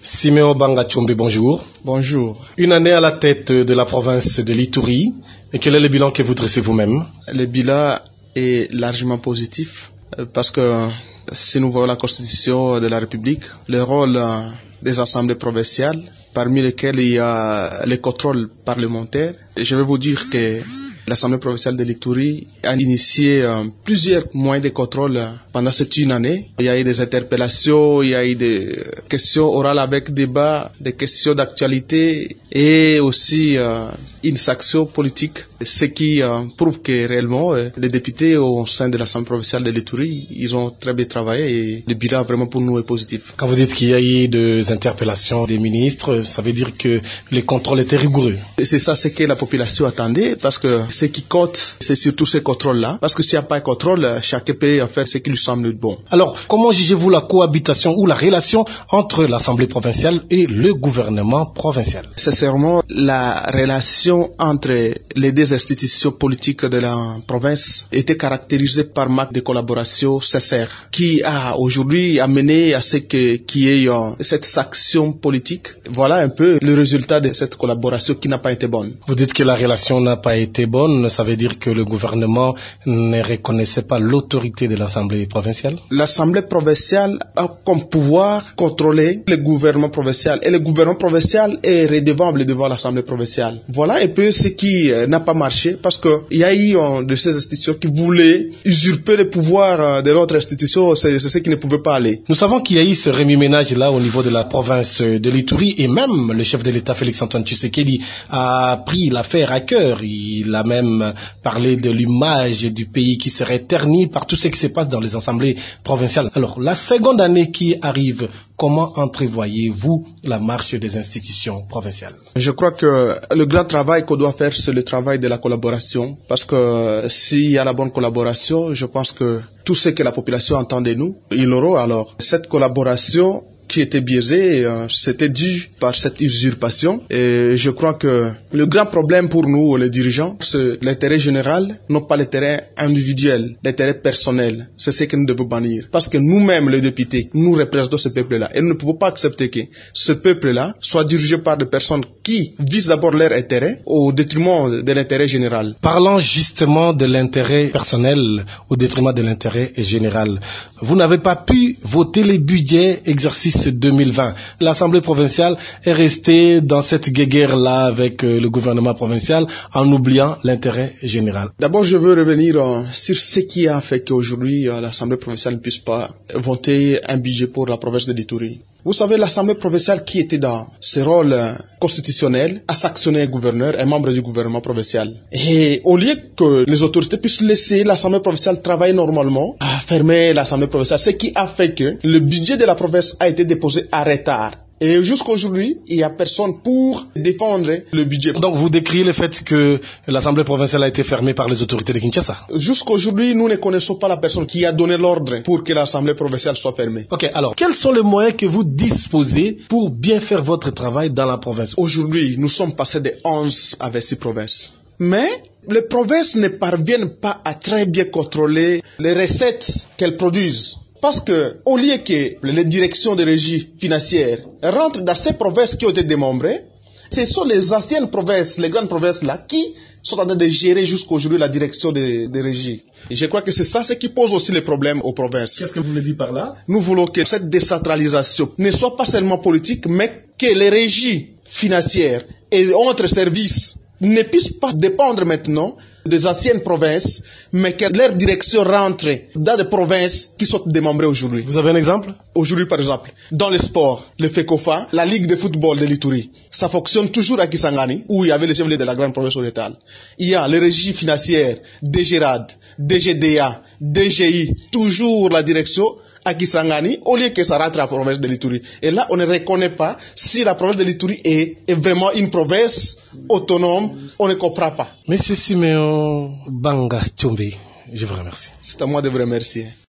Siméon Banga Tchombe, bonjour. Bonjour. Une année à la tête de la province de l'Ituri. Et quel est le bilan que vous dressez vous-même? Le bilan est largement positif parce que si nous voyons la Constitution de la République, le rôle des assemblées provinciales, parmi lesquelles il y a les contrôles parlementaires, je vais vous dire que l'Assemblée provinciale de l'Ituri a initié plusieurs moyens de contrôle pendant cette une année. Il y a eu des interpellations, il y a eu des questions orales avec débat, des questions d'actualité et aussi une sanction politique, ce qui prouve que réellement les députés au sein de l'Assemblée provinciale de l'Ituri, ils ont très bien travaillé et le bilan vraiment pour nous est positif. Quand vous dites qu'il y a eu des interpellations des ministres, ça veut dire que les contrôles étaient rigoureux. Et c'est ça ce que la population attendait parce que ce qui compte, c'est surtout ces contrôles-là. Parce que s'il n'y a pas de contrôle, chacun peut faire ce qui lui semble bon. Alors, comment jugez-vous la cohabitation ou la relation entre l'Assemblée provinciale et le gouvernement provincial? Sincèrement, la relation entre les deux institutions politiques de la province était caractérisée par manque de collaboration sincère qui a aujourd'hui amené à ce qu'il y ait cette sanction politique. Voilà un peu le résultat de cette collaboration qui n'a pas été bonne. Vous dites que la relation n'a pas été bonne, ça veut dire que le gouvernement ne reconnaissait pas l'autorité de l'Assemblée provinciale? L'Assemblée provinciale a comme pouvoir contrôler le gouvernement provincial et le gouvernement provincial est redevable devant l'Assemblée provinciale. Voilà un peu ce qui n'a pas marché parce qu'il y a eu de ces institutions qui voulaient usurper le pouvoir de l'autre institution, c'est ce qui ne pouvait pas aller. Nous savons qu'il y a eu ce remue-ménage-là au niveau de la province de l'Ituri et même le chef de l'État Félix-Antoine Tshisekedi a pris l'affaire à cœur. Il a même parlé de l'image du pays qui serait ternie par tout ce qui se passe dans les assemblées provinciales. Alors, la seconde année qui arrive, comment entrevoyez-vous la marche des institutions provinciales? Je crois que le grand travail qu'on doit faire, c'est le travail de la collaboration. Parce que s'il y a la bonne collaboration, je pense que tout ce que la population entend de nous, ils l'auront. Alors, cette collaboration qui était biaisée, c'était dû par cette usurpation. Et je crois que le grand problème pour nous, les dirigeants, c'est l'intérêt général, non pas l'intérêt individuel, l'intérêt personnel. C'est ce que nous devons bannir. Parce que nous-mêmes, les députés, nous représentons ce peuple-là. Et nous ne pouvons pas accepter que ce peuple-là soit dirigé par des personnes qui visent d'abord leur intérêt au détriment de l'intérêt général. Parlant justement de l'intérêt personnel au détriment de l'intérêt général, vous n'avez pas pu voter les budgets exercice 2020. L'Assemblée provinciale est restée dans cette guéguerre-là avec le gouvernement provincial en oubliant l'intérêt général. D'abord, je veux revenir sur ce qui a fait qu'aujourd'hui l'Assemblée provinciale ne puisse pas voter un budget pour la province de l'Ituri. Vous savez, l'Assemblée provinciale qui était dans ce rôle constitutionnel a sanctionné un gouverneur, un membre du gouvernement provincial. Et au lieu que les autorités puissent laisser l'Assemblée provinciale travailler normalement, a fermé l'Assemblée provinciale, ce qui a fait que le budget de la province a été déposé à retard. Et jusqu'aujourd'hui, il n'y a personne pour défendre le budget. Donc vous décriez le fait que l'Assemblée provinciale a été fermée par les autorités de Kinshasa? Jusqu'aujourd'hui, nous ne connaissons pas la personne qui a donné l'ordre pour que l'Assemblée provinciale soit fermée. Ok, alors, quels sont les moyens que vous disposez pour bien faire votre travail dans la province? Aujourd'hui, nous sommes passés de 11 à 26 provinces. Mais les provinces ne parviennent pas à très bien contrôler les recettes qu'elles produisent. Parce que, au lieu que les directions de régie financière rentrent dans ces provinces qui ont été démembrées, ce sont les anciennes provinces, les grandes provinces là, qui sont en train de gérer jusqu'aujourd'hui la direction des régies. Et je crois que c'est ça ce qui pose aussi les problèmes aux provinces. Qu'est-ce que vous voulez dire par là? Nous voulons que cette décentralisation ne soit pas seulement politique, mais que les régies financières et autres services ne puissent pas dépendre maintenant des anciennes provinces, mais que leur direction rentre dans des provinces qui sont démembrées aujourd'hui. Vous avez un exemple? Aujourd'hui, par exemple, dans le sport, le FECOFA, la Ligue de football de l'Ituri, ça fonctionne toujours à Kisangani, où il y avait le chef de la grande province orientale. Il y a les régies financières, DGRAD, DGDA, DGI, toujours la direction à Kisangani, au lieu que ça rentre à la province de l'Ituri. Et là, on ne reconnaît pas si la province de l'Ituri est vraiment une province autonome, on ne comprend pas. Monsieur Siméon Banga Tchombe, je vous remercie. C'est à moi de vous remercier.